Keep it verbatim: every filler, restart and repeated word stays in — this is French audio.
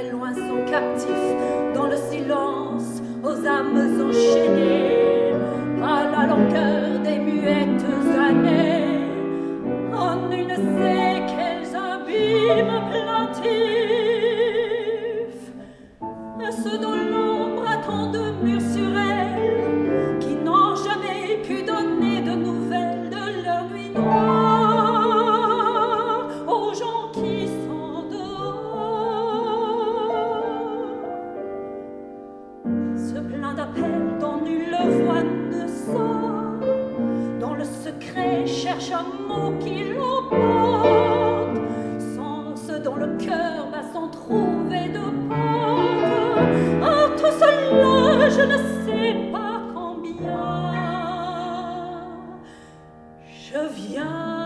très loin sont captifs dans le silence aux âmes enchaînées à la longueur des muettes années. Oh, nul ne sait quels abîmes plaintifs, ceux dont l'ombre attend de murs sur elles, qui n'ont jamais pu donner de nouvelles de leur nuit noire aux gens qui sont dehors. Ce plein d'appels dont nulle voix ne sort, dont le secret cherche un mot qui l'emporte, sont ceux dont le cœur va s'en trouver de porte. À tout cela, je ne sais pas combien je viens.